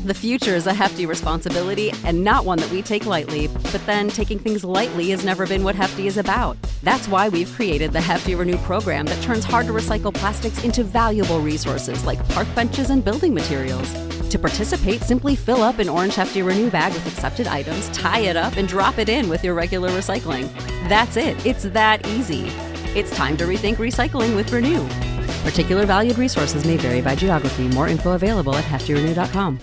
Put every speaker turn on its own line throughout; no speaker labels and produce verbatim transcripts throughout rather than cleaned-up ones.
The future is a hefty responsibility and not one that we take lightly, but then taking things lightly has never been what Hefty is about. That's why we've created the Hefty Renew program that turns hard-to-recycle plastics into valuable resources like park benches and building materials. To participate, simply fill up an orange Hefty Renew bag with accepted items, tie it up, and drop it in with your regular recycling. That's it. It's that easy. It's time to rethink recycling with Renew. Particular valued resources may vary by geography. More info available at hefty renew dot com.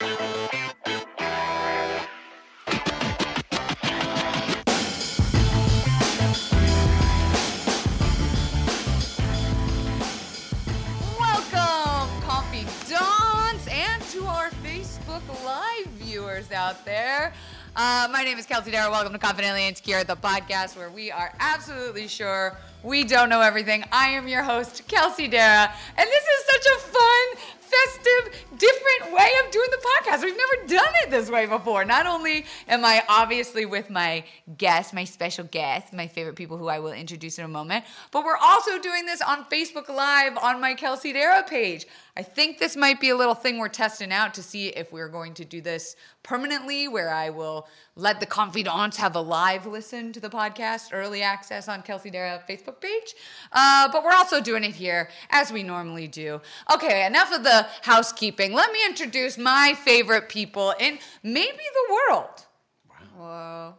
Welcome, confidants, and to our Facebook Live viewers out there. Uh, my name is Kelsey Darragh. Welcome to Confidently Insecure, the podcast where we are absolutely sure we don't know everything. I am your host, Kelsey Darragh, and this is such a fun, festive, different way of doing the podcast. We've never done it this way before. Not only am I obviously with my guests, my special guests, my favorite people who I will introduce in a moment, but we're also doing this on Facebook Live on my Kelsey Darragh page. I think this might be a little thing we're testing out to see if we're going to do this permanently, where I will let the confidants have a live listen to the podcast, early access on Kelsey Darragh Facebook page. Uh, but we're also doing it here as we normally do. Okay, enough of the housekeeping. Let me introduce my favorite people in maybe the world. Whoa.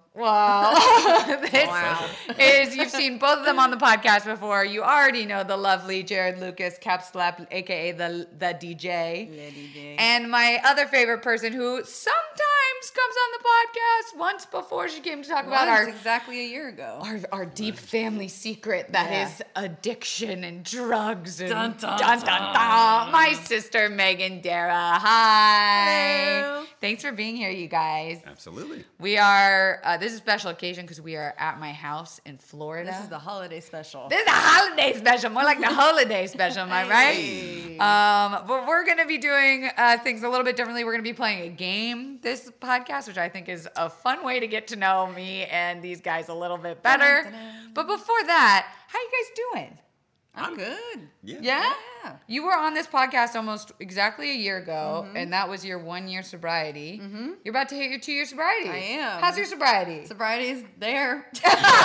Wow. This wow. is, you've seen both of them on the podcast before. You already know the lovely Jared Lucas, Cap Slap, a k a the, the D J.
The D J.
And my other favorite person who sometimes comes on the podcast once before she came to talk
Once,
about our
exactly a year ago.
Our, our deep family secret that
Yeah.
is addiction and drugs. And
Dun, dun,
dun, dun, dun. My sister, Megan Darragh. Hi.
Hello.
Thanks for being here, you guys.
Absolutely.
We are, uh, this is a special occasion because we are at my house in Florida.
This is the holiday special.
This is a holiday special, more like the holiday special, am I
Hey.
right? Um, but we're going to be doing uh, things a little bit differently. We're going to be playing a game this podcast, which I think is a fun way to get to know me and these guys a little bit better.
Dun-dun-dun.
But before that, how you guys doing?
I'm good.
Yeah.
Yeah?
Yeah.
You were on this podcast almost exactly a year ago,
Mm-hmm.
and that was your one-year sobriety. Mm-hmm. You're about to hit your two-year sobriety.
I am.
How's your sobriety?
Sobriety's there.
And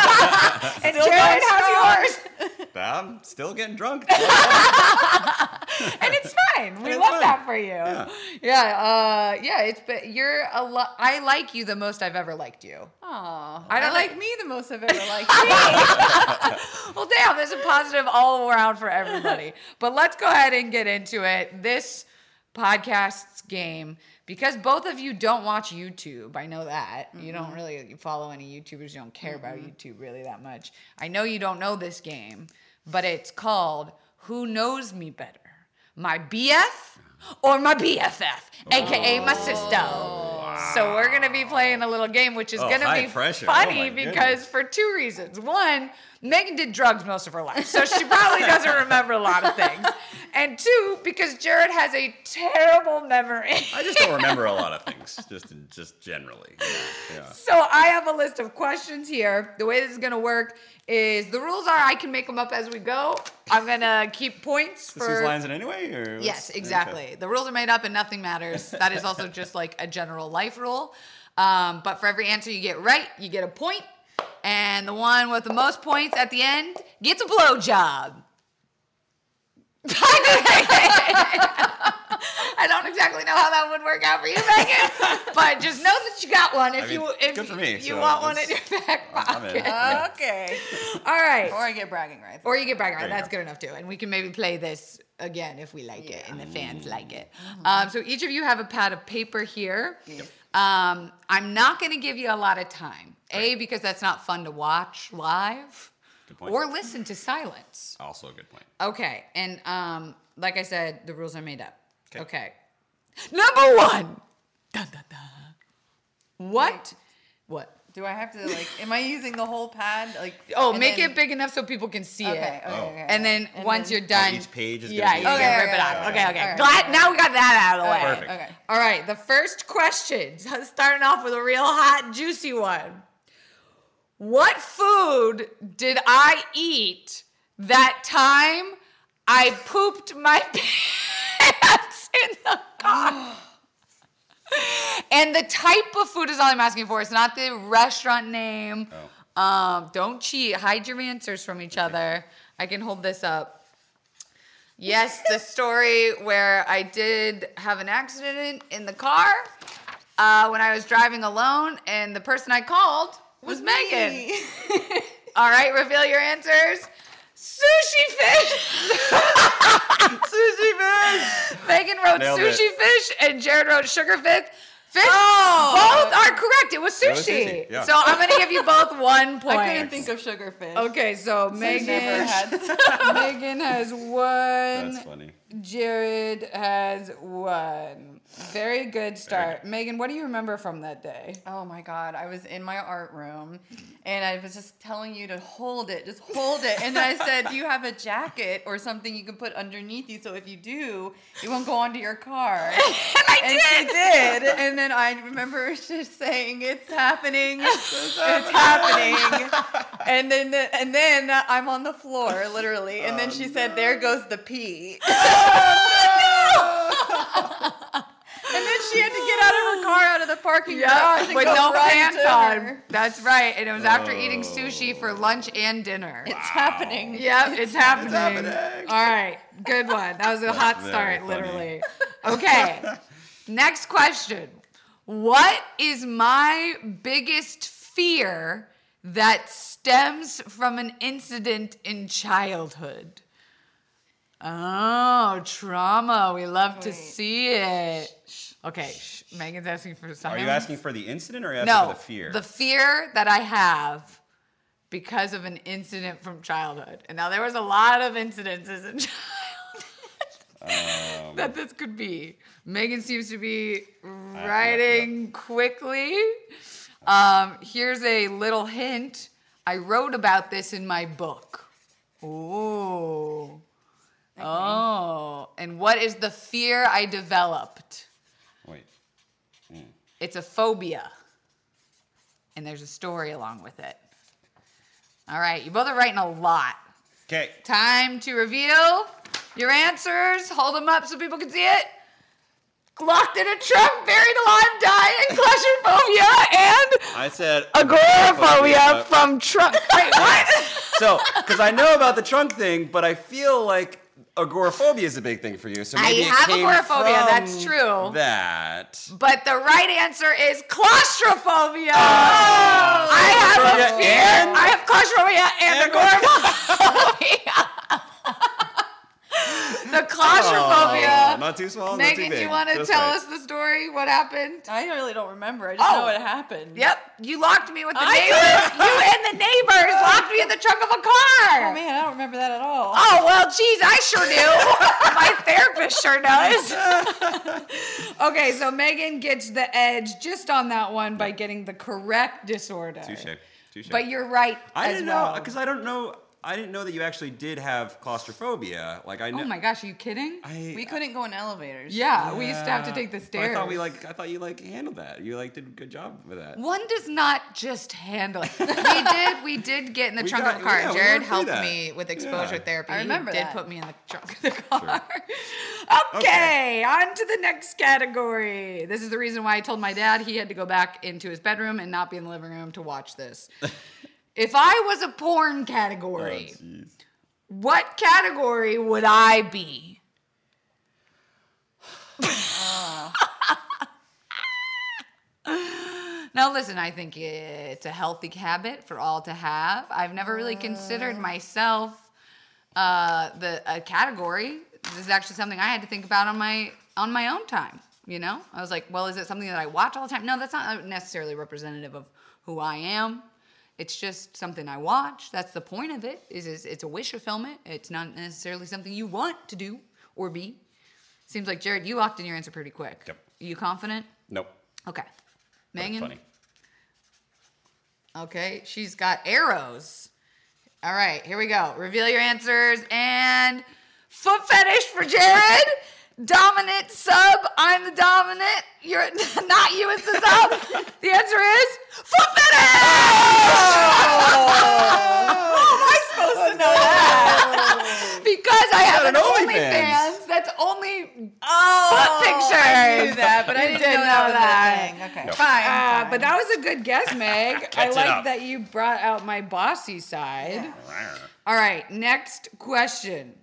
Jared, how's yours?
I'm still getting drunk.
And it's fine. We
It's
love
fine.
that for you.
Yeah.
Yeah, uh, yeah. It's been, you're a lo- I like you the most I've ever liked you.
Aw.
I
I,
don't
like
like-
me the most I've ever liked.
Well, damn, there's a positive all around for everybody. But let's go ahead and get into it. This podcast's game, because both of you don't watch YouTube. I know that. Mm-hmm. You don't really follow any YouTubers. You don't care mm-hmm. about YouTube really that much. I know you don't know this game, but it's called Who Knows Me Better? My B F or my B F F, a k a my sister. Wow. So we're going to be playing a little game, which is
Oh,
going to be
pressure.
funny
Oh,
because
goodness.
for two reasons. One, Megan did drugs most of her life, so she probably doesn't remember a lot of things. And two, because Jared has a terrible memory.
I just don't remember a lot of things, just just generally. Yeah. yeah.
So I have a list of questions here. The way this is going to work is the rules are I can make them up as we go. I'm going to keep points
This
for...
is lines in any way? Or
Yes,
what's-
exactly.
okay.
The rules are made up and nothing matters. That is also just like a general life rule. Um, but for every answer you get right, you get a point. And the one with the most points at the end gets a blowjob. I don't exactly know how that would work out for you, Megan, but just know that you got one if
I mean,
you
it's
if
good for me,
you
so
want one in
that's-
your back
I'm in.
pocket.
Yeah.
Okay.
All right.
Or I get bragging rights.
Or you get bragging rights.
There you
That's
go.
good enough too. And we can maybe play this again if we like it
Yeah.
and the fans like it. Um, so each of you have a pad of paper here.
Yep.
Um, I'm not going to give you a lot of time. A, because that's not fun to watch live
Good point.
or listen to silence.
Also a good point.
Okay. And um, like I said, the rules are made up.
Okay.
Okay. Number one. Dun, dun, dun. What? What?
Do I have to, like, am I using the whole pad? Like,
Oh,
and
make
then-
it big enough so people can see
Okay,
it.
okay,
Oh.
okay.
And then
And
once
then-
you're done,
each page is
yeah,
gonna
you
be-
can
Okay,
rip it
okay,
off.
okay,
Okay, okay.
all right.
Glad now we got that out of the way.
Perfect.
Okay.
All right, the first question, starting off with a real hot, juicy one. What food did I eat that time I pooped my pants in the car? And the type of food is all I'm asking for. It's not the restaurant name.
Oh.
Um, don't cheat. Hide your answers from each other. I can hold this up. Yes, the story where I did have an accident in the car uh, when I was driving alone, and the person I called was Megan. All right, reveal your answers. Sushi fish.
Sushi fish.
Megan wrote
Nailed
sushi
it.
fish, and Jared wrote sugar fish. Fish.
Oh.
Both are correct. It was sushi.
It was sushi, yeah.
So I'm gonna give you both one point.
I couldn't think of sugarfish.
Okay, so
I've
Megan.
never had.
Megan has one.
That's funny.
Jared has one. Very good start.
good.
Megan, what do you remember from that day?
Oh my God, I was in my art room and I was just telling you to hold it, just hold it. And then I said, do you have a jacket or something you can put underneath you so if you do, it won't go onto your car?
And I
And she did. And then I remember just saying, it's happening. It's happening. And then and then I'm on the floor, literally. And then she said, there goes the pee. And then she had to get out of her car, out of the parking garage, and
with
go
no
run
pants
to
on.
her.
That's right. And it was after
Oh.
eating sushi for lunch and dinner.
It's happening.
Yep, it's, happening.
happening.
All right, good one. That was a hot
very
start,
funny.
literally. Okay, next question. What is my biggest fear that stems from an incident in childhood? Oh, trauma. We love to
Wait.
see it. Okay, shh. Megan's asking for
Are
something.
you asking for the incident or are you asking
No,
for the fear?
the fear that I have because of an incident from childhood. And now there was a lot of incidences in childhood
Um,
that this could be. Megan seems to be
yeah,
writing quickly. Um, here's a little hint. I wrote about this in my book. Ooh. Oh. And what is the fear I developed?
wait.
It's a phobia. And there's a story along with it. All right, you both are writing a lot.
Okay.
Time to reveal your answers. Hold them up so people can see it. Locked in a trunk, buried alive, dying, claustrophobia, and
I said
agoraphobia from trunk. Wait, what?
So, because I know about the trunk thing, but I feel like agoraphobia is a big thing for you. So
I
maybe it
have
came
agoraphobia,
from
that's true.
That.
But the right answer is claustrophobia.
Oh.
I have a
Claustrophobia
fear.
and-
I have claustrophobia and
and
agoraphobia. The claustrophobia.
Oh, not too small, not too
Megan,
big.
do you want to
Just
tell
right.
us the story? What happened?
I really don't remember. I just
Oh.
know what happened.
Yep, you locked me with the
I
neighbors. You and the neighbors locked me in the trunk of a car.
Oh man, I don't remember that at all.
Oh, well, geez, I sure do. My therapist sure does. Okay, so Megan gets the edge just on that one by getting the correct disorder.
Touche. Touche.
But you're right
I
as
didn't
well.
know because I don't know. I didn't know that you actually did have claustrophobia. Like I know.
Oh my gosh, are you kidding?
I,
We couldn't go in elevators.
Yeah, we used to have to
Yeah.
take the
But
stairs.
I thought we like. I thought you like handled that. You like did a good job with that.
One does not just handle it. We did. We did get in the
We
trunk
got-
of a car.
yeah, we
Jared
went through
helped
that.
me with exposure
Yeah.
therapy.
I remember
he did
that.
put me in the trunk of the car. Okay,
Okay.
on to the next category. This is the reason why I told my dad he had to go back into his bedroom and not be in the living room to watch this. If I was a porn
Oh,
category,
jeez.
what category would I be? Now, listen, I think it's a healthy habit for all to have. I've never really considered myself uh, the a category. This is actually something I had to think about on my on my own time. You know, I was like, well, is it something that I watch all the time? No, that's not necessarily representative of who I am. It's just something I watch. That's the point of it. Is, is it's a wish fulfillment. It's not necessarily something you want to do or be. Seems like Jared, you locked in your answer pretty quick.
Yep.
Are you confident?
Nope.
Okay.
But
Megan.
Funny.
Okay, she's got arrows. All right, here we go. Reveal your answers and foot fetish for Jared. Dominant sub. I'm the dominant. You're not you as the sub. The answer is foot fetish.
How am I supposed to know that?
Because I have
got
an
an
OnlyFans
OnlyFans.
that's only
Oh,
pictures.
I knew that, but I
You
didn't
did
know that was
that.
a thing. Okay,
No.
fine,
Uh,
fine.
but that was a good guess, Meg. I
it
like
up.
that you brought out my bossy side. All right, next question.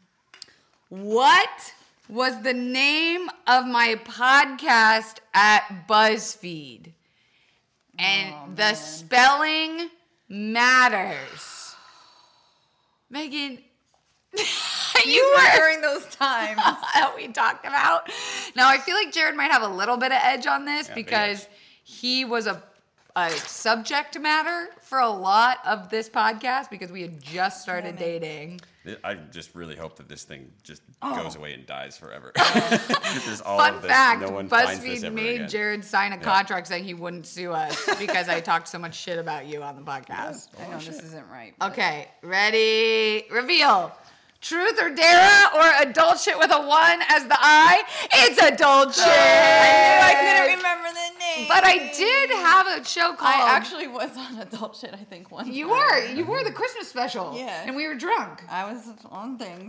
What was the name of my podcast at BuzzFeed? And
Oh,
the
man.
spelling matters. Megan, you
were
were
during those times.
that we talked about. Now, I feel like Jared might have a little bit of edge on this
Yeah,
because
big
he was a, a subject matter for a lot of this podcast because we had just started dating.
I just really hope that this thing just
Oh.
goes away and dies forever. There's all
Fun
of this.
fact,
no one finds this
BuzzFeed
ever
made
again.
Jared sign a contract saying he wouldn't sue us because I talked so much shit about you on the podcast.
I know this isn't right. but-
Okay, ready? Reveal. Truth or dare or adult shit with a one as the I? It's adult shit.
I couldn't remember the name.
But I did have a show called.
I actually was on adult shit, I think, one
You
time.
were. You were the Christmas special.
Yeah.
And we were drunk.
I was on things.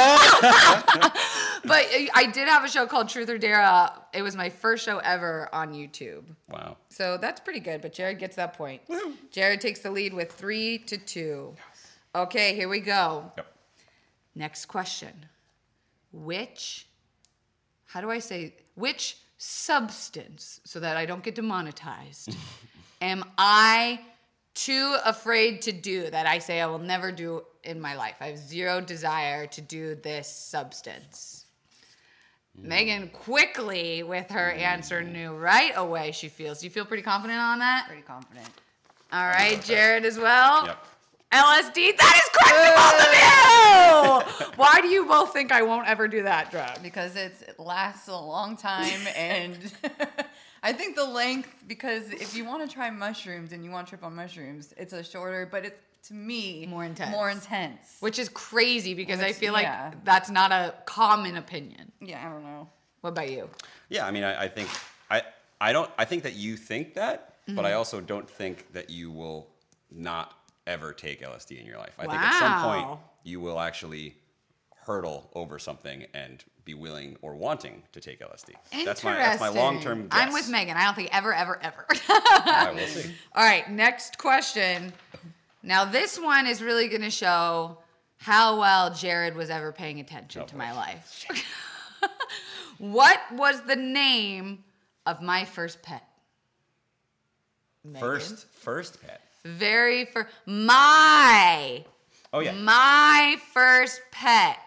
But I did have a show called Truth or Dare. Uh, It was my first show ever on YouTube.
Wow.
So that's pretty good, but Jared gets that point. Jared takes the lead with three to two. Okay, here we go.
Yep.
Next question. Which, how do I say, which substance, so that I don't get demonetized, am I too afraid to do that I say I will never do in my life? I have zero desire to do this substance. Mm. Megan quickly, with her mm. answer, knew right away she feels. Do you feel pretty confident on that?
Pretty confident.
All right, Jared as well.
Yep.
L S D, that is correct for both of you! Why do you both think I won't ever do that drug?
Because it's, it lasts a long time, and I think the length, because if you want to try mushrooms and you want to trip on mushrooms, it's a shorter, but it's, to me,
More intense.
More intense.
Which is crazy because I
Which-
feel like
yeah.
that's not a common opinion.
Yeah, I don't know.
What about you?
Yeah, I mean, I, I think I I don't I think that you think that,
Mm-hmm.
but I also don't think that you will not ever take L S D in your life. I think at some point
Wow.
you will actually hurdle over something and be willing or wanting to take L S D. That's my that's my long term guess.
I'm with Megan. I don't think ever, ever, ever.
I will see.
All right, next question. Now, this one is really going to show how well Jared was ever paying attention
Oh,
to
boy.
my life. What was the name of my first pet? Megan?
First first pet.
Very first. My.
Oh yeah.
My first pet.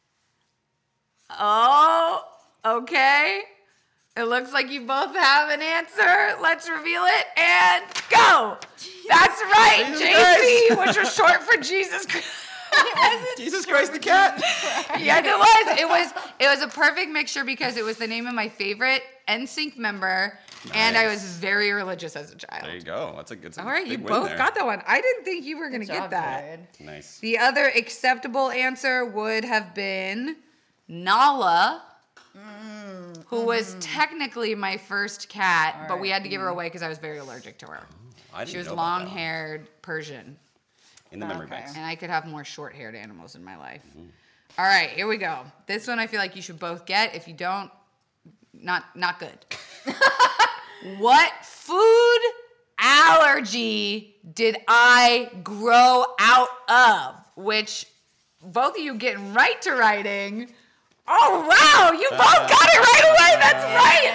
Oh, okay. It looks like you both have an answer. Let's reveal it and go. That's right,
Jesus
J C, which was short for Jesus Christ.
Jesus Christ the cat.
Yeah, it was. It was. It was a perfect mixture because it was the name of my favorite N Sync member, and I was
Nice.
very religious as a child.
There you go. That's a good.
All right, you
big win
both
there.
got that one. I didn't think you were gonna
Good
get
job,
that.
Jared.
Nice.
The other acceptable answer would have been Nala, who was technically my first cat, but we had to give her away because I was very allergic to her.
I didn't
She was
know about that one.
long-haired Persian,
In the memory
Okay.
banks.
and I could have more short-haired animals in my life. All right, here we go. This one I feel like you should both get. If you don't, not not good. What food allergy did I grow out of? Which both of you getting right to writing. Oh wow, you both got it right away. That's right.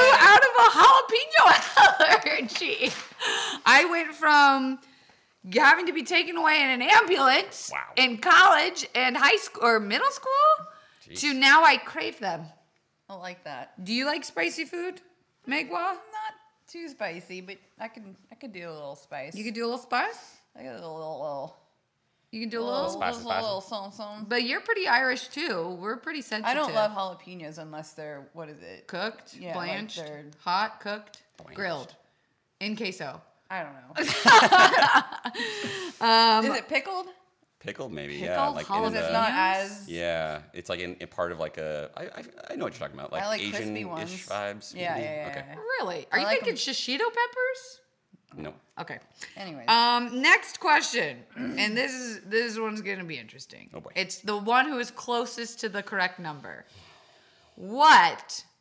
I grew out of a jalapeno allergy. I went from having to be taken away in an ambulance
Wow.
in college and high school or middle school
Jeez.
to now I crave them.
I like that.
Do you like spicy food, Megwa?
Not too spicy, but I can I could do a little spice.
You can do a little spice?
I got a little little
You can do a
little,
little,
spice,
little,
spice.
little something, something.
but you're pretty Irish too. We're pretty sensitive.
I don't love jalapenos unless they're what is it?
cooked,
Yeah, like
blanched,
they're-
hot, cooked,
Blanched.
grilled, in queso.
I don't know.
Um,
is it pickled?
Pickled maybe. Yeah.
Pickled
Like
jalapeno?
in
It's
the,
not as
Yeah, it's like in, in part of like a. I, I I know what you're talking about. Like,
I like crispy
Asian-ish
ones.
vibes.
Yeah,
maybe?
yeah, yeah,
Okay.
yeah.
Really? Are
I
you
like
thinking
'em.
shishito peppers?
No.
Okay.
Anyways.
Um, next question, and this is this one's gonna be interesting.
Oh, boy.
It's the one who is closest to the correct number. What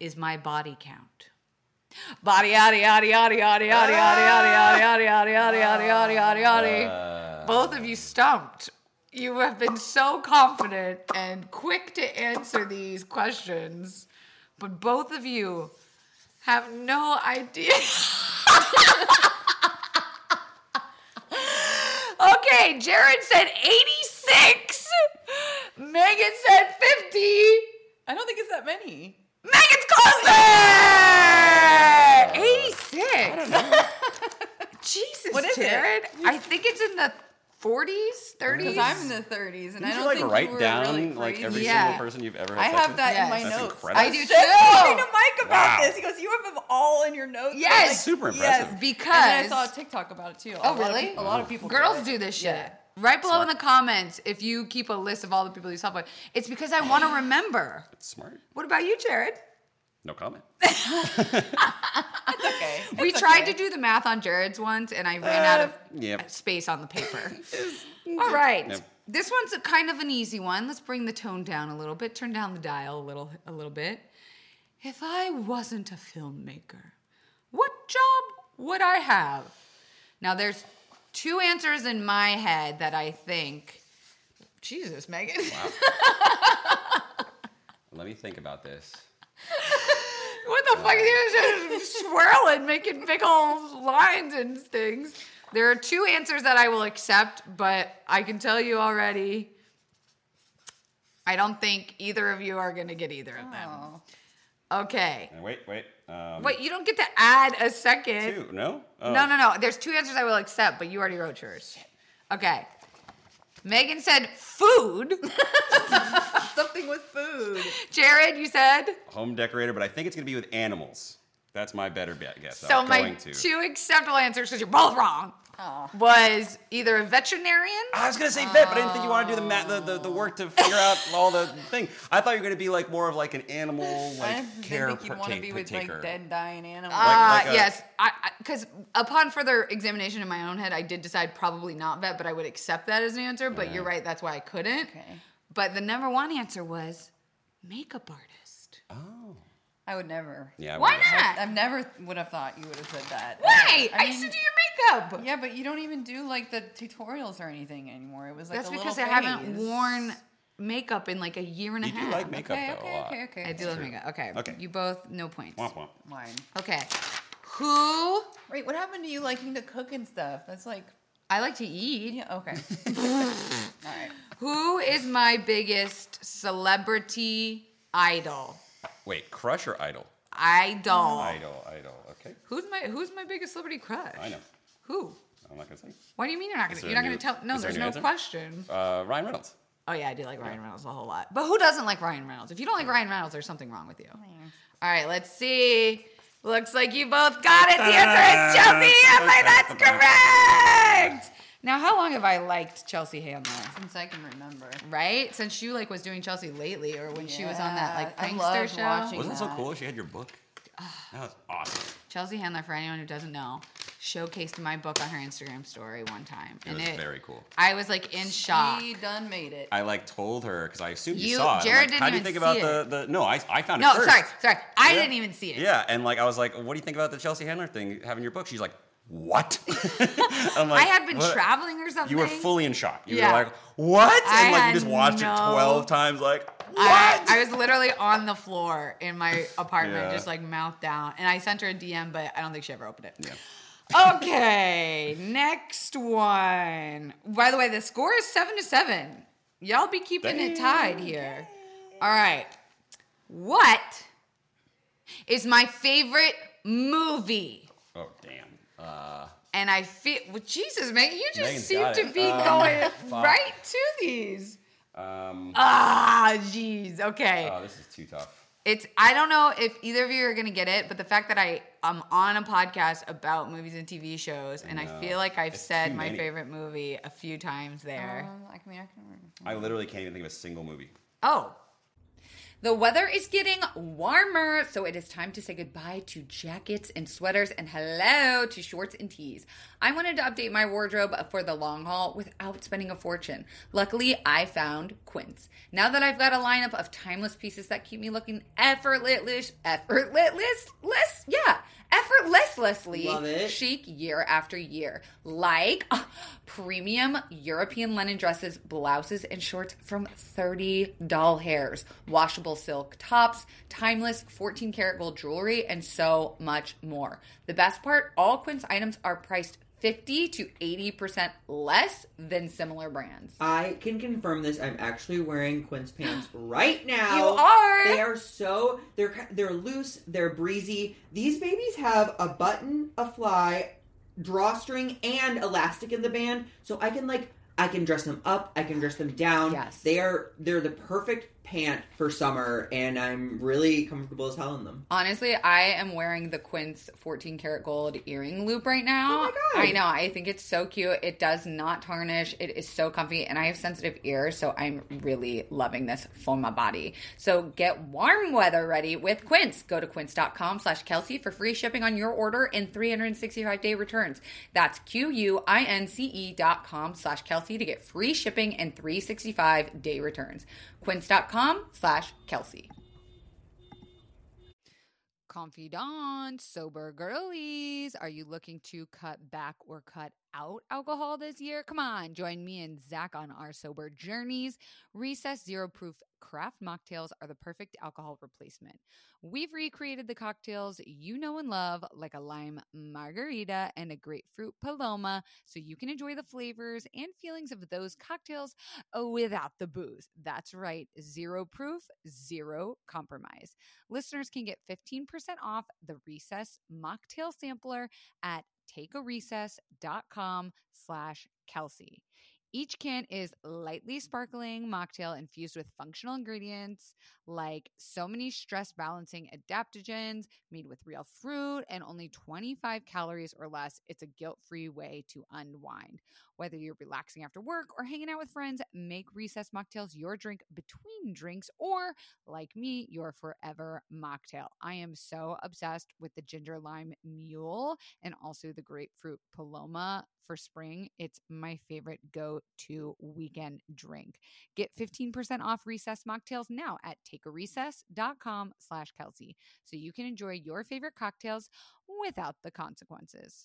is my body count? Body, yaddy, yaddy, yaddy, yaddy, yaddy, yaddy, yaddy, yaddy, yaddy, yaddy, yaddy, yaddy, yaddy, yaddy, yaddy. Both of you stumped. You have been so confident and quick to answer these questions, but both of you have no idea. Okay, Jared said eighty-six. Megan said fifty.
I don't think it's that many.
Megan's closer! eighty-six. Jesus,
What is it?
Jared. I think it's in the forties, thirties.
Because I'm in the thirties, and
Didn't
I don't
you like
think
write
you were
down
really
like
crazy.
every
Yeah.
single person you've ever had
I
sex
have
with?
that
Yes.
in my
That's
notes.
incredible.
I do
was
too.
just talking to Mike about
Wow.
this. He goes, "You have them all in your notes."
Yes.
I'm like,
Super
yes.
impressive.
Because
And then I saw a TikTok about it too.
Oh,
a lot
really?
Of, pe- a lot of people.
girls
do,
do
it.
this shit.
Yeah.
Right below
Smart.
in the comments, if you keep a list of all the people you slept with, it's because I want to remember.
It's smart.
What about you, Jared?
No comment.
Okay.
We
It's
tried
okay.
to do the math on Jared's once, and I ran out of
yep.
space on the paper. All right.
Yep.
This one's a kind of an easy one. Let's bring the tone down a little bit. Turn down the dial a little a little bit. If I wasn't a filmmaker, what job would I have? Now there's two answers in my head that I think. Jesus, Megan.
Wow. Let me think about this.
What the fuck? You're just swirling, making big old lines and things. There are two answers that I will accept, but I can tell you already, I don't think either of you are going to get either of them.
Oh.
Okay.
Uh, Wait, wait. Um,
Wait, you don't get to add a second.
Two? No? Oh.
No, no, no. There's two answers I will accept, but you already wrote yours. Okay. Megan said food.
Something with food.
Jared, you said?
Home decorator, but I think it's going to be with animals. That's my better bet guess.
So
I'm
my
going to.
two acceptable answers, because you're both wrong,
Oh.
was either a veterinarian.
I was gonna say vet, but I didn't think you wanted to do the, ma- the the the work to figure out all the thing. I thought you were gonna be like more of like an animal like
I didn't
care
think you'd want to
partake-
be with
partaker.
like dead, dying animals.
Uh,
like a-
yes, I because upon further examination in my own head, I did decide probably not vet, but I would accept that as an answer. But
Yeah.
you're right, that's why I couldn't.
Okay.
But the number one answer was makeup artist.
Oh.
I would never.
Yeah. I
Why
would've-
not?
I've never would have thought you would have said that.
Why? I,
I
used to
mean-
do your makeup.
Yeah, but you don't even do like the tutorials or anything anymore. It was like
That's
a
because I
little
haven't
phase.
work makeup in like a year and a
You do
half.
like makeup
Okay,
though
okay,
a lot.
okay, okay.
I do love makeup. Okay.
Okay.
You both no points.
Womp womp.
Mine.
Okay. Who
Wait, what happened to you liking to cook and stuff? That's like,
I like to eat.
yeah, okay. All right.
Who is my biggest celebrity idol?
Wait, crush or idol?
Idol.
Idol, idol. Okay.
Who's my Who's my biggest celebrity crush?
I know.
Who?
I'm not gonna say.
What do you mean you're not
Is
gonna?
there
You're
a
not gonna
new-
tell? No,
is there a
there's
new
no
answer?
question.
Uh, Ryan Reynolds.
Oh yeah, I do like Ryan Reynolds a whole lot. But who doesn't like Ryan Reynolds? If you don't like Ryan Reynolds, there's something wrong with you. All right, let's see. Looks like you both got it. The answer is Chelsea Handler. That's correct. Now, how long have I liked Chelsea Handler?
Since I can remember.
Right? Since you like was doing Chelsea lately, or when she was on that like
Yeah, I
prankster
loved
show.
watching
Wasn't it so
that.
cool? She had your book. That was awesome.
Chelsea Handler, for anyone who doesn't know, showcased my book on her Instagram story one time,
It
and
was
it.
very cool.
I was like in shock.
She done made it.
I like told her because I assumed you,
You-
saw it. I'm
Jared
like,
didn't
How do you
even
think about
see
the,
it.
the? No, I I found
No,
it first.
sorry, sorry. I
Yeah.
didn't even see it.
Yeah, and like I was like, what do you think about the Chelsea Handler thing having your book? She's like, what? I'm like,
I had been
"What?"
traveling or something.
You were fully in shock. You
Yeah.
were like, what?
I
And like
had
you just watched
no-
it twelve times, like, what?
I, I was literally on the floor in my apartment,
Yeah.
just like mouth down. And I sent her a D M, but I don't think she ever opened it.
Yeah.
Okay, next one. By the way, the score is seven to seven. Y'all be keeping it tied here. All right. What is my favorite movie?
Oh damn. Uh,
And I feel, well, Jesus, man, you just
Megan's
seem
got
to
it.
be
Um,
going
fuck.
right to these.
um.
Ah, jeez. Okay.
Oh, this is too tough.
It's I don't know if either of you are gonna get it, but the fact that I am on a podcast about movies and T V shows, and I
No,
feel like I've
it's
said
too
my
many.
favorite movie a few times there.
Um, I mean, I can remember.
I literally can't even think of a single movie.
Oh, The weather is getting warmer, so it is time to say goodbye to jackets and sweaters and hello to shorts and tees. I wanted to update my wardrobe for the long haul without spending a fortune. Luckily, I found Quince. Now that I've got a lineup of timeless pieces that keep me looking effortless, effortless, less, yeah, effortlessly
Love it.
chic year after year. Like uh, premium European linen dresses, blouses, and shorts from thirty doll hairs, washable silk tops, timeless fourteen karat gold jewelry, and so much more. The best part, all Quince items are priced fifty to eighty percent less than similar brands.
I can confirm this. I'm actually wearing Quince pants right now.
You are?
They are so, they're they're loose, they're breezy. These babies have a button, a fly, drawstring, and elastic in the band. So I can like, I can dress them up, I can dress them down.
Yes.
They are, they're the perfect pant for summer, and I'm really comfortable as hell in them.
Honestly, I am wearing the Quince fourteen karat gold earring loop right now.
Oh my God.
I know. I think it's so cute. It does not tarnish. It is so comfy, and I have sensitive ears, so I'm really loving this for my body. So get warm weather ready with Quince. Go to quince.com slash Kelsey for free shipping on your order and three hundred sixty-five day returns. That's Q-U-I-N-C-E dot com slash Kelsey to get free shipping and three hundred sixty-five day returns. Quince.com slash Kelsey. Confidant, sober girlies, are you looking to cut back or cut out alcohol this year? Come on, join me and Zach on our sober journeys. Recess Zero Proof craft mocktails are the perfect alcohol replacement. We've recreated the cocktails you know and love, like a lime margarita and a grapefruit paloma, so you can enjoy the flavors and feelings of those cocktails without the booze. That's right, zero proof, zero compromise. Listeners can get fifteen percent off the Recess mocktail sampler at takearecess.com slash Kelsey. Each can is lightly sparkling mocktail infused with functional ingredients like so many stress balancing adaptogens made with real fruit and only twenty-five calories or less. It's a guilt-free way to unwind. Whether you're relaxing after work or hanging out with friends, make Recess mocktails your drink between drinks or, like me, your forever mocktail. I am so obsessed with the ginger lime mule and also the grapefruit paloma for spring. It's my favorite go-to weekend drink. Get fifteen percent off Recess mocktails now at takearecess.com slash Kelsey so you can enjoy your favorite cocktails without the consequences.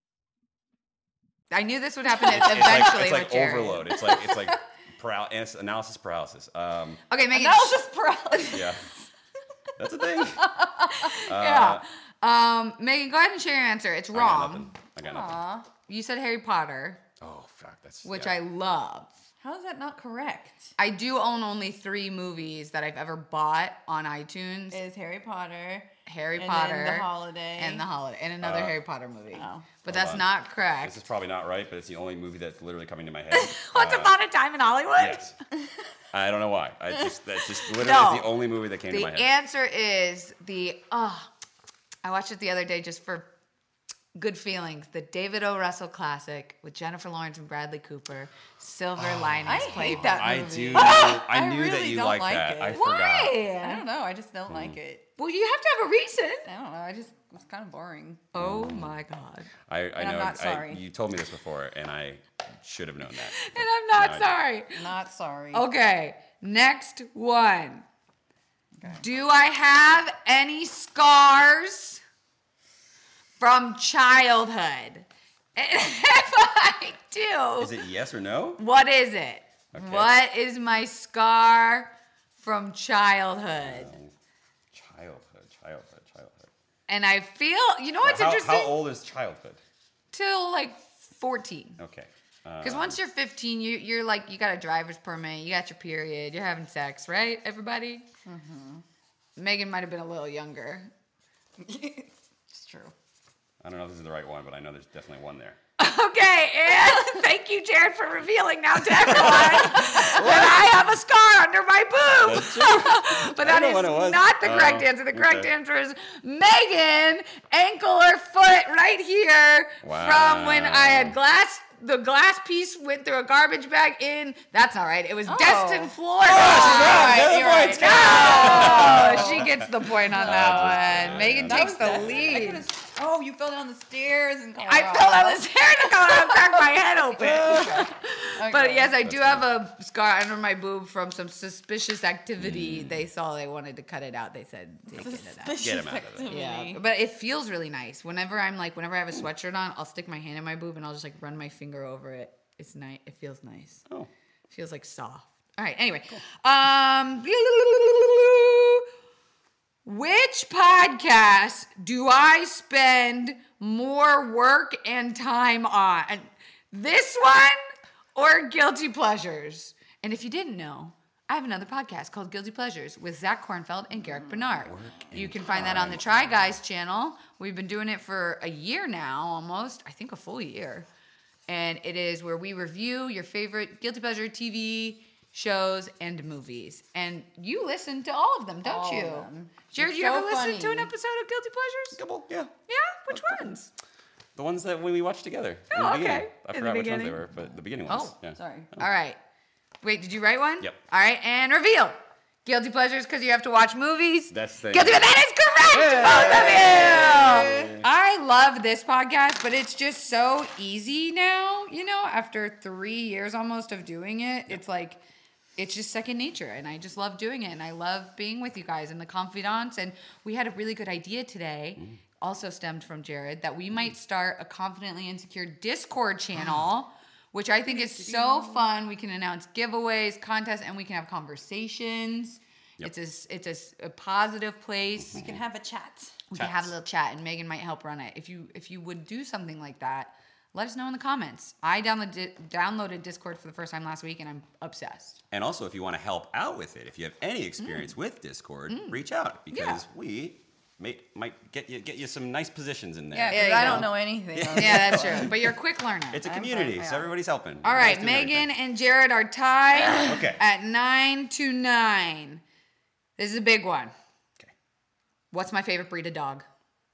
I knew this would happen
It's,
eventually.
it's like, it's like
with Jared.
overload. It's like it's like paral- analysis paralysis. Um,
Okay, Megan.
Analysis paralysis.
yeah, that's a thing. Uh,
Yeah. Um, Megan, go ahead and share your answer. It's
I got
wrong.
nothing. I got nothing.
Aw.
You said Harry Potter,
Oh fuck, that's
which
yeah.
I love.
How is that not correct?
I do own only three movies that I've ever bought on iTunes.
Is Harry Potter,
Harry
and
Potter,
then The Holiday,
and The Holiday, and another
Uh,
Harry Potter movie.
Oh.
But
Hold
that's
on.
not
This
correct.
is probably not right, but it's the only movie that's literally coming to my head.
Once
Uh,
upon a time in Hollywood?
Yes. I don't know why. I just that's just literally
No.
is the only movie that came to
The
my head.
answer is the, oh, I watched it the other day just for good feelings. The David O. Russell classic with Jennifer Lawrence and Bradley Cooper, Silver Linings
I hate
Playbook.
that
I
movie.
do. I,
I
knew that
really
you
don't
liked
like
that.
it.
I
Why?
forgot.
I don't know. I just don't like it.
Well, you have to have a reason.
I don't know. I just it was kind of boring.
Oh my God.
I, I
And I'm
know.
not
I,
sorry.
you told me this before, and I should have known that.
And I'm not
No, I-
sorry.
Not sorry.
Okay, next one. Do I have any scars from childhood? And if I do,
Is it yes or no?
what is it?
Okay.
What is my scar from childhood?
Childhood, childhood, childhood.
And I feel, you know what's
how,
interesting?
how old is childhood?
Till like fourteen.
Okay.
Because
Um,
once you're fifteen, you, you're like, you got a driver's permit, you got your period, you're having sex, right, everybody? Mm-hmm. Megan might have been a little younger.
It's true.
I don't know if this is the right one, but I know there's definitely one there.
Okay, and thank you, Jared, for revealing now to everyone that I have a scar under my boob.
That's true.
But
I
that
know
is
what it was.
not the correct
Oh,
answer. The correct
okay.
answer is Megan, ankle or foot right here
Wow.
from when I had glass the glass piece went through a garbage bag in. That's not right. It was
Oh.
Destin, Florida.
Oh,
You're
you're
right,
right.
you're right.
Oh, she gets the point on
Oh,
that
just
one.
kidding.
Megan
That
takes
was
the
Destin. I
lead.
could've- Oh, you fell down the stairs in Colorado.
I fell down the stairs in Colorado and cracked my head open. But
Okay.
yes, I do have a scar under my boob from some suspicious activity. They saw they wanted to cut it out. They said, take it out.
Get him out of there.
Yeah, but it feels really nice. Whenever I'm like, whenever I have a sweatshirt on, I'll stick my hand in my boob and I'll just like run my finger over it. It's nice. It feels nice.
Oh.
It feels like soft. All right. Anyway, um, which podcast do I spend more work and time on? This one or Guilty Pleasures? And if you didn't know, I have another podcast called Guilty Pleasures with Zach Kornfeld and Garrick Bernard. You can find that on the Try Guys channel. We've been doing it for a year now, almost. I think a full year. And it is where we review your favorite Guilty Pleasure T V shows and movies. And you listen to all of them, don't
All of
you?
them.
Jared,
It's
you
so
ever listen to
funny.
an episode of Guilty Pleasures?
Couple, yeah.
Yeah? Which ones?
The ones that when we watched together.
Oh,
in the
okay.
beginning. I
In the
forgot which ones they
beginning.
were, but the beginning ones.
Oh,
yeah.
Sorry.
All right. Wait, did you write one?
Yep.
All right, and reveal. Guilty Pleasures because you have to watch movies.
That's the-
Guilty, that is correct, both of you. I love this podcast, but it's just so easy now. You know, after three years almost of doing it, it's like it's just second nature, and I just love doing it, and I love being with you guys and the confidants. And we had a really good idea today.
Mm.
Also stemmed from Jared that we might start a Confidently Insecure Discord channel. Which I think is so fun. We can announce giveaways, contests, and we can have conversations.
Yep.
It's a, s- it's a s- a positive place.
We can have a chat.
We can have a
Chats.
little chat, and Megan might help run it. If you if you would do something like that, let us know in the comments. I downloaded downloaded Discord for the first time last week, and I'm obsessed.
And also, if you want to help out with it, if you have any experience with Discord, reach out because
Yeah.
we may, might get you get you some nice positions in there.
Yeah,
There
because
you
I
go.
don't know anything. on
Yeah, that's
this
true. But you're a quick learner.
It's a
I'm
community,
fine,
so
yeah.
everybody's helping.
All right,
Everybody's doing
Megan
everything.
and Jared are tied
Okay.
at nine to nine. This is a big one.
Okay.
What's my favorite breed of dog?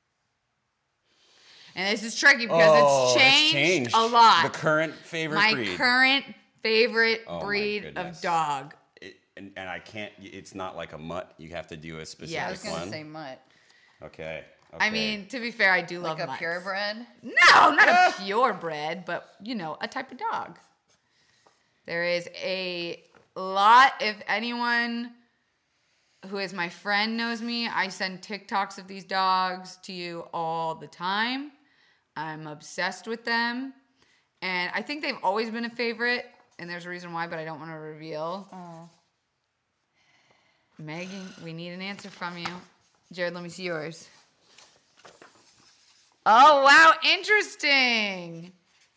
And this is tricky because
Oh,
it's,
it's
changed a lot.
The current favorite
my
breed.
current favorite
Oh, my
breed of
goodness.
dog.
It, and, and I can't. It's not like a mutt. You have to do a specific
I was gonna
one.
say mutt.
Okay.
I
okay.
mean, to be fair, I do love
Like a
mutts.
purebred.
No, not a purebred, but you know, a type of dog. There is a lot. If anyone who is my friend knows me, I send TikToks of these dogs to you all the time. I'm obsessed with them. And I think they've always been a favorite. And there's a reason why, but I don't want to reveal.
Oh.
Megan, we need an answer from you. Jared, let me see yours. Oh, wow. Interesting.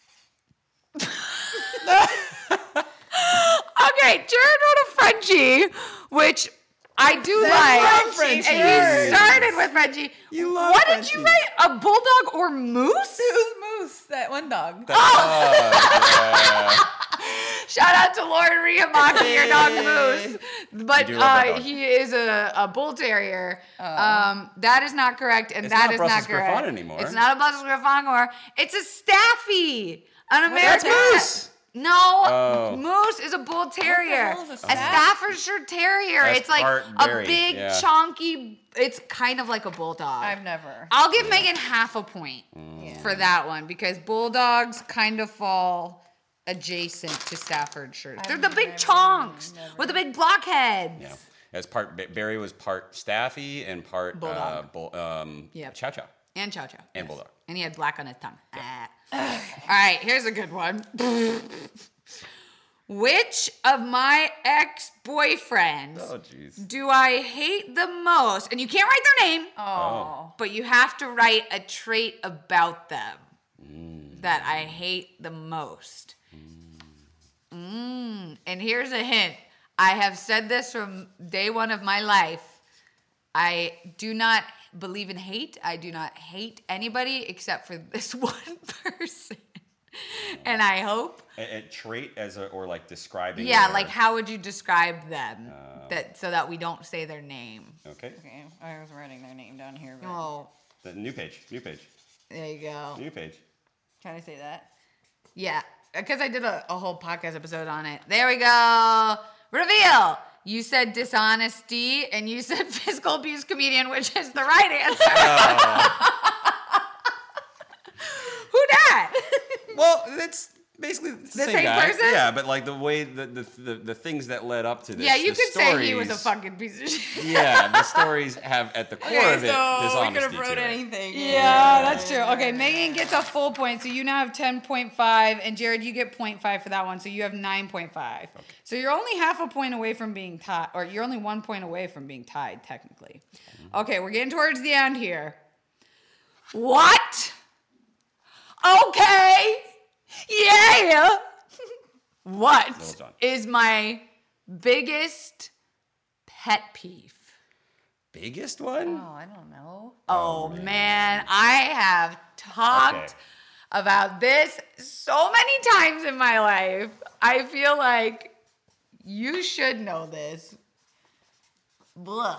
Okay, Jared wrote a Frenchie, which I do like.
Frenchie,
And
sure.
you started with Frenchie.
You love
What did you
Frenchies.
write? A bulldog or moose?
It was Moose, that one dog.
Oh,
Shout out to Lauren Riamaki, your dog Moose. But
do love that
uh,
dog.
he is a, a bull terrier. Um, that is not correct, and
It's
that
not
is
Brussels
not correct.
Griffon anymore.
It's not a Brussels Griffon anymore. It's a Staffy, an
That's
American.
Moose.
No,
Oh.
Moose is a bull terrier.
hell is a
a
Staff-
Staffordshire Terrier.
That's
it's like
part
a
berry,
big,
yeah.
chonky. It's kind of like a bulldog.
I've never.
I'll give Megan half a point
Yeah.
for that one because bulldogs kind of fall adjacent to Staffordshire. They're the
I've
big
never-
chonks
never-
with the big blockheads.
Yeah. As part Ba- Barry was part Staffy and part
Bulldog.
Uh, bull, um,
Yep.
Chow Chow.
And Chow Chow.
And Bulldog.
And he had black on his tongue. Ah. All right, here's a good one. Which of my ex-boyfriends
Oh, jeez.
do I hate the most? And you can't write their name,
Oh.
but you have to write a trait about them that I hate the most. Mm. And here's a hint. I have said this from day one of my life. I do not believe in hate. I do not hate anybody except for this one person. And I hope,
A, a trait as a, or like describing.
yeah,
their-
like how would you describe them
Uh,
that so that we don't say their name?
Okay.
Okay, I was writing their name down here. But
Oh,
The new page. New page.
there you go.
New page.
Can I say that?
Yeah. because I did a, a whole podcast episode on it. There we go. Reveal. You said dishonesty, and you said physical abuse comedian, which is the right answer. Oh. Who dat?
Well, that's basically the,
the
same,
same
guy.
person.
Yeah, but like the way the the, the, the things that led up to this.
Yeah, you
the
could
stories,
say he was a fucking piece of shit.
Yeah, the stories have at the core
Okay,
of it
so we
dishonesty
could have wrote
to it.
anything.
Yeah, that's true. Okay, Megan gets a full point, so you now have ten point five, and Jared, you get zero point five for that one, so you have nine point five. Okay. So you're only half a point away from being tied, or you're only one point away from being tied, technically. Okay, we're getting towards the end here. What? Okay. Yeah. What
Well
is my biggest pet peeve?
Biggest one?
Oh, I don't know.
Oh, man, I have talked
Okay.
about this so many times in my life. I feel like you should know this. Blah.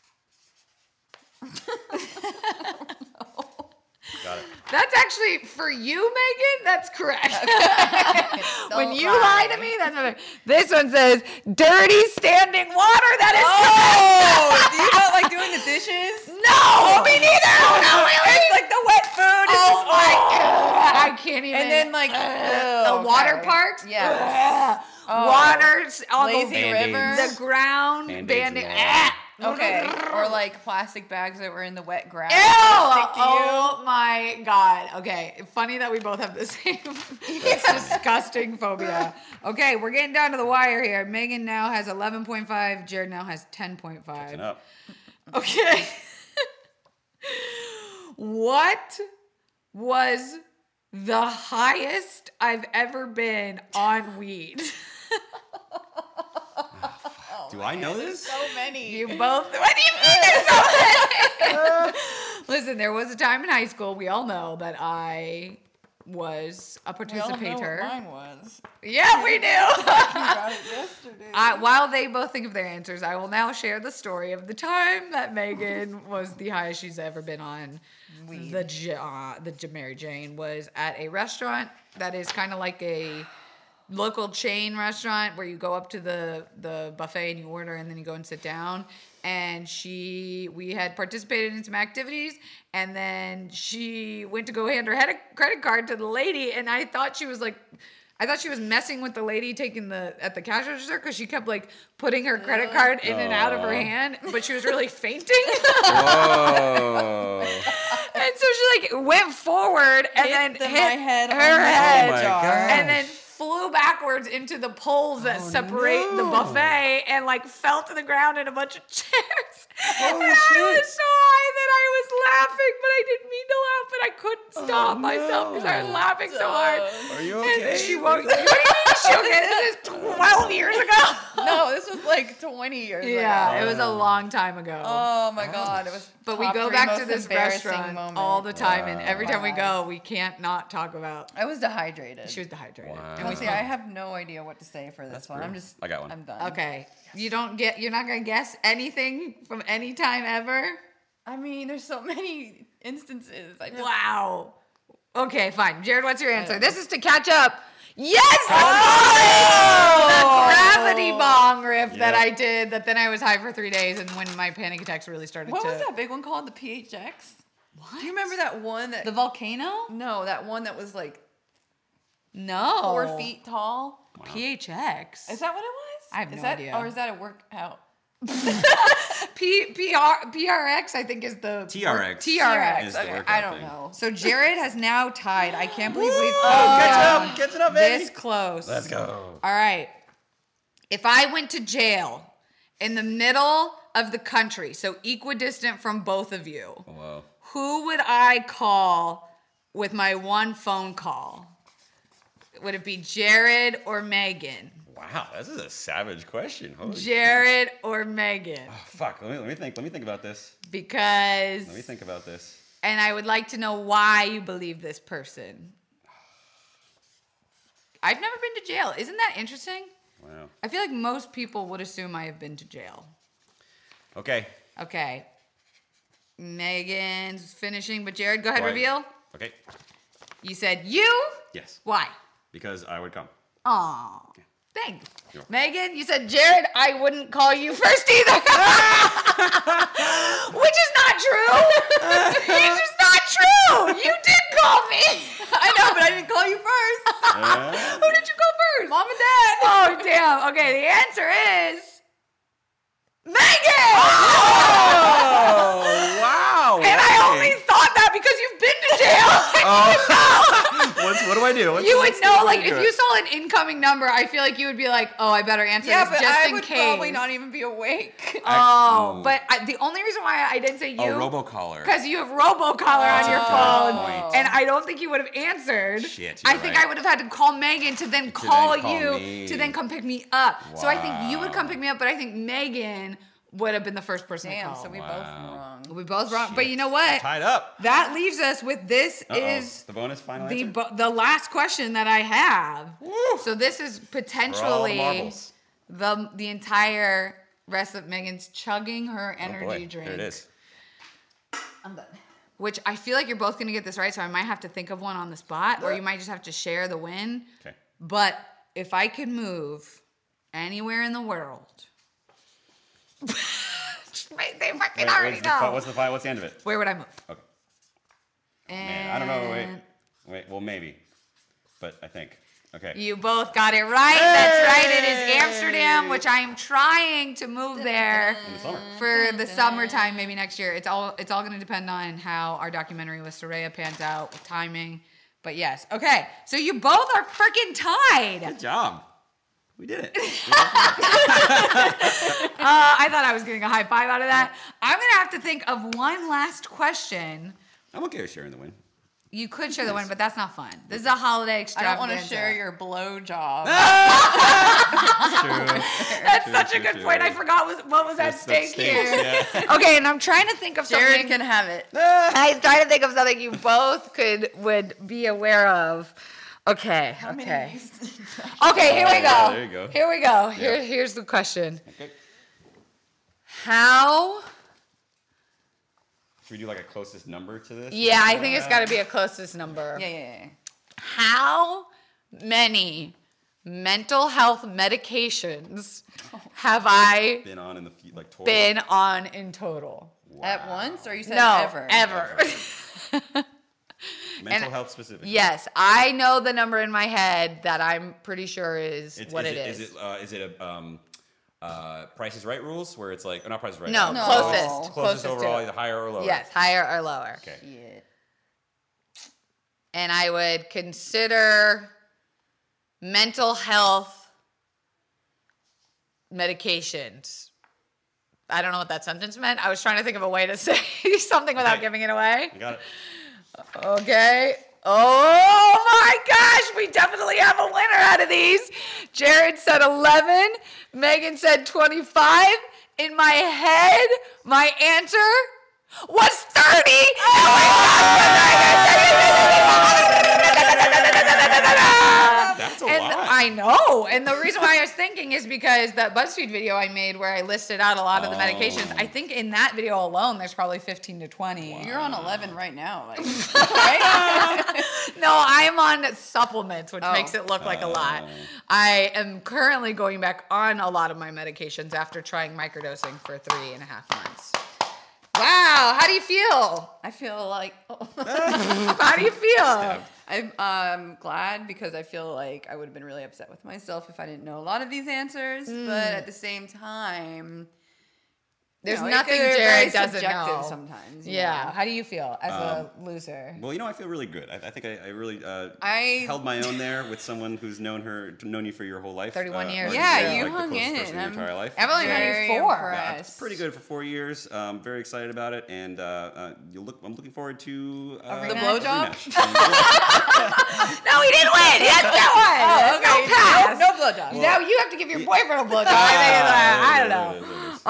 Got it.
That's actually for you, Megan. That's correct. when
Don't
you
lie.
lie to me, that's okay. This one says dirty standing water. That is
Oh, do you not like doing the dishes?
correct. No, me neither. No, really.
It's like the wet food. It's
Oh
just
my
like,
god! I can't even.
And then, like,
uh,
ugh,
the water
okay.
parks.
Yeah.
Ugh.
Oh.
Waters on
Lazy
the,
Band-Aids.
river.
the ground.
Band-Aids
Banding.
in the water.
Okay. Or like plastic bags that were in the wet ground.
Ew!
Stick to
Oh my god. Okay. Funny that we both have the same. It's disgusting phobia. Okay, we're getting down to the wire here. Megan now has eleven point five. Jared now has ten point five.
Catching up.
Okay. What was the highest I've ever been on weed?
Do I know this?
So many.
You both. What do you mean there's so many? Listen, there was a time in high school, we all know, that I was a
We all know what
participator.
mine was.
Yeah, we do.
About it yesterday.
I, while they both think of their answers, I will now share the story of the time that Megan was the highest she's ever been on.
Weed.
The J- uh, the J- Mary Jane was at a restaurant that is kind of like a local chain restaurant where you go up to the the buffet and you order and then you go and sit down. And she, we had participated in some activities, and then she went to go hand her head- credit card to the lady, and I thought she was like, I thought she was messing with the lady taking the at the cash register because she kept like putting her credit card in and out of her
Aw.
hand, but she was really fainting.
Whoa.
And so she like went forward and
Hit
then
the-
hit
my head
her
on the
head,
Oh my
jar.
gosh.
and then flew backwards into the poles that separate the
no.
buffet and like fell to the ground in a bunch of chairs.
Holy
and I
shit.
was so high that I was laughing, but I didn't mean to laugh, but I couldn't stop
Oh,
myself because I was
no.
laughing so hard.
Are you
And
okay?
she woke. What do you mean she okay? This is twelve years ago.
No, this was like twenty years
Yeah,
ago.
it was a long time ago.
Oh my god, it was.
But we
top
go
three
back
most
to this
embarrassing
restaurant
moment.
all the time, and
Wow.
every time we
My
go, we can't not talk about.
I was dehydrated.
She was dehydrated.
Wow.
And we
Honestly, I have no idea what to say for this
That's
one. I'm
brutal.
just.
I got one.
I'm done.
Okay, you don't get. You're not gonna guess anything from any time ever.
I mean, there's so many instances. I just.
Wow. Okay, fine. Jared, what's your answer? This is to catch up. Yes!
Oh!
The gravity bong riff that
Yep.
I did. That then I was high for three days, and when my panic attacks really started
What
to.
was that big one called? The P H X? What? Do you remember that one that?
The volcano?
no, that one that was like
No.
four feet tall.
P H X.
Is that what it was?
I have
is
no
that,
idea.
Or is that a workout?
P P R P R X, I think, is the
T R X.
T R X.
is the
Okay,
workout
I don't
thing.
know.
So Jared has now tied. I can't believe we've
Oh,
come
catch
down
up, catching up, baby.
this close.
Let's go.
All right. If I went to jail in the middle of the country, so equidistant from both of you,
Whoa.
who would I call with my one phone call? Would it be Jared or Megan?
Wow, this is a savage question. Holy
Jared or Megan?
Oh, fuck. Let me let me think. Let me think about this.
Because,
Let me think about this.
and I would like to know why you believe this person. I've never been to jail. Isn't that interesting?
Wow.
I feel like most people would assume I have been to jail.
Okay.
Okay. Megan's finishing, but Jared, go ahead,
Right.
reveal.
Okay.
You said you?
Yes.
Why?
Because I would come.
Aw. Thanks.
You're welcome.
Megan, you said, Jared, I wouldn't call you first either. Which is not true. It's just not true. You did call me.
I know, but I didn't call you first.
Uh,
Who did you call first?
Mom and Dad.
Oh, damn. Okay, the answer is Megan.
oh, wow.
And I only thought that because you've been to jail.
What's, what do I do? What's,
You would
what's
know,
the-
like, if you saw an incoming number, I feel like you would be like, oh, I better answer
Yeah,
this
but
just
I
in
would
case.
probably not even be awake.
Oh,
Oh.
but I, the only reason why I didn't say you.
Oh, robocaller.
Because you have robocaller on your
a
phone,
good point.
and I don't think you would have answered.
Shit,
I
you're
think
right.
I would have had to call Megan to then call
then call
you
me.
to then come pick me up. So I think you would come
Wow.
pick me up, but I think Megan would have been the first person to
Damn,
call.
so we
Wow.
both were wrong.
we both wrong. But
Shit.
you know what?
Tied up.
That leaves us with this
Uh-oh.
is
the bonus final
the
answer?
bo- the last question that I have.
Woo.
So this is
For all the
potentially
marbles.
the the entire rest of Megan's chugging her
Oh,
energy
boy.
drink.
There it is.
I'm done.
Which I feel like you're both gonna get this right, so I might have to think of one on the spot, or you might just have to share the win.
Okay.
But if I could move anywhere in the world, they fucking
Wait,
already
what's, the, fi-
know.
what's the fi- What's the end of it?
Where would I move?
Okay.
And
Man, I don't know. Wait. Wait. Well, maybe. But I think. Okay.
You both got it right. That's right. It is Amsterdam, which I am trying to move there
In the summer.
for the summertime, maybe next year. It's all it's all going to depend on how our documentary with Soraya pans out with timing. But yes, okay. So you both are freaking tied.
Good job. We did it.
Uh, I thought I was getting a high five out of that. I'm gonna have to think of one last question.
I'm okay with sharing the win.
You could share the one, but that's not fun. This is a holiday
I
extravaganza.
don't want to share your blow job.
True.
That's
True,
such a
true,
good
true.
point. I forgot was, what was at
That's- that's
stake here.
stakes, yeah.
Okay, and I'm trying to think of
Jared
something.
can have it.
I was trying to think of something you both could would be aware of. Okay, okay. Okay, here we
Yeah,
go.
there you go.
Here we go. Here, here's the question.
Okay.
How?
Should we do like a closest number to this?
Yeah, I think it's got to be a closest number.
Yeah, yeah, yeah.
How many mental health medications have I
Been on in the few, like total.
been on in total?
At once, or you said
No,
ever?
ever.
Mental
and-
health specific.
Yes, I know the number in my head that I'm pretty sure is
It's,
what
is
it is.
Is it, uh, is it a um, uh, Price is Right rules where it's like, oh, not Price is Right.
No,
uh,
No.
closest.
Closest,
Closest
overall,
to.
either higher or lower.
Yes, higher or lower.
Okay.
Yeah.
And I would consider mental health medications. I don't know what that sentence meant. I was trying to think of a way to say something without
Okay.
giving it away.
I got it.
Okay. Oh my gosh, we definitely have a winner out of these. Jared said eleven. Megan said twenty-five. In my head, my answer was thirty.
That's a
And
lot.
I know. And the reason why I was thinking is because that BuzzFeed video I made where I listed out a lot of the medications, I think in that video alone, there's probably fifteen to twenty.
You're on eleven right now. Like, right?
No, I'm on supplements, which
Oh.
makes it look like a lot.
Oh.
I am currently going back on a lot of my medications after trying microdosing for three and a half months. Wow, how do you feel?
I feel like
How do you feel?
I'm um, glad because I feel like I would have been really upset with myself if I didn't know a lot of these answers. But at the same time,
There's
you know, it
nothing
could-
Jared
very
doesn't
subjective
know.
sometimes. you
Yeah,
know.
how do you feel as a loser?
Well, you know, I feel really good. I, I think I, I really uh,
I-
held my own there with someone who's known her, known you for your whole life.
thirty-one
uh,
years.
like,
Yeah, you
like the
hung
closest
in
person
it.
in your entire life.
I've only known
Very
you four.
impressed.
Yeah, it's pretty good for four years. Um, very excited about it, and uh, uh, you look. I'm looking forward to uh,
The
rematch?
blowjob?
rematch.
No, he didn't win. He had no one.
Oh, okay.
No pass.
No, no blowjob.
Now you have to give your boyfriend a blowjob. I, think it's, uh, I don't know.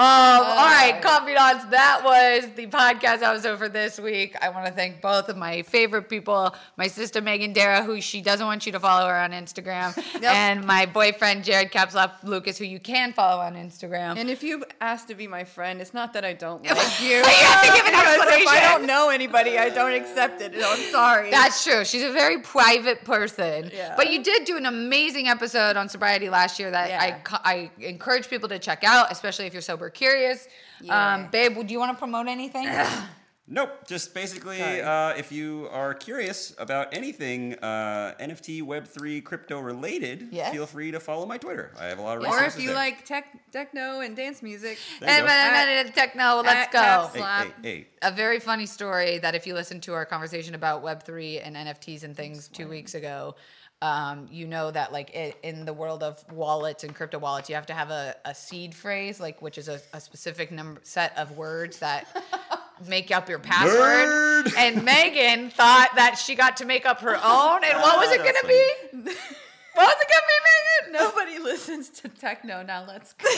all right, confidants, that was the podcast episode for this week. I want to thank both of my favorite people, my sister Megan Dara, who she doesn't want you to follow her on Instagram, yep. and my boyfriend Jared Capslap Lucas, who you can follow on Instagram.
And if you asked to be my friend, it's not that I don't like you.
You have to give an explanation.
If I don't know anybody, I don't accept it. No, I'm sorry.
That's true. She's a very private person.
Yeah.
But you did do an amazing episode on sobriety last year that
Yeah.
I, I encourage people to check out, especially if you're sober curious.
Yeah.
Um, babe, do you want to promote anything?
Nope. Just basically,
Sorry.
uh, if you are curious about anything uh, N F T, Web three, crypto related,
Yes.
feel free to follow my Twitter. I have a lot of
Or
resources
if you
there.
like tech, techno and dance music.
There you
And
go.
minute techno, let's
At
go.
Caps
Hey,
Slap.
hey, hey.
A very funny story that if you listen to our conversation about Web three and N F Ts and things two weeks ago, um, you know that like it, in the world of wallets and crypto wallets, you have to have a, a seed phrase, like which is a, a specific number set of words that make up your password.
Nerd.
And Megan thought that she got to make up her own. And what was it
That's
going to be? What was it going to be, Megan?
Nobody listens to techno. Now let's go.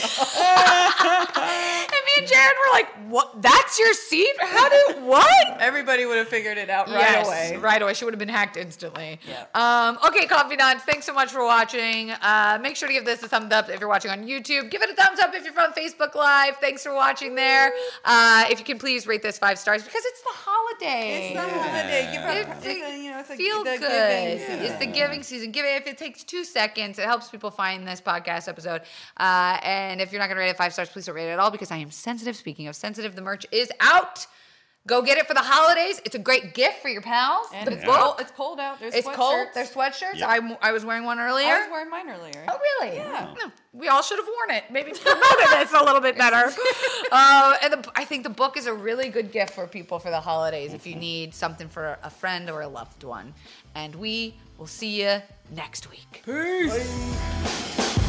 And me and Jared were like, "What? That's your seed? How do what?"
Everybody would have figured it out right
Yes,
away.
right away. She would have been hacked instantly.
Yeah.
Um, okay, confidants, thanks so much for watching. Uh, make sure to give this a thumbs up if you're watching on YouTube. Give it a thumbs up if you're on Facebook Live. Thanks for watching there. Uh, if you can please rate this five stars because it's the holiday.
It's the holiday. Give
It-
up. It's a, you know, it's a,
Feel
the
good.
giving season.
It's the giving season. Give it if it takes two seconds. It helps people find this podcast episode. Uh, and if you're not going to rate it five stars, please don't rate it at all because I am sensitive. Speaking of sensitive, the merch is out. Go get it for the holidays. It's a great gift for your pals.
And
the
it's,
book.
cold, it's cold out. There's
It's
sweatshirts.
cold. There's sweatshirts.
Yep.
I, I was wearing one earlier.
I was wearing mine earlier.
Oh, really?
Yeah.
No, we all should have worn it. Maybe promoted this a little bit better. uh, and the, I think the book is a really good gift for people for the holidays if you need something for a friend or a loved one. And we will see you next week.
Peace.
Bye.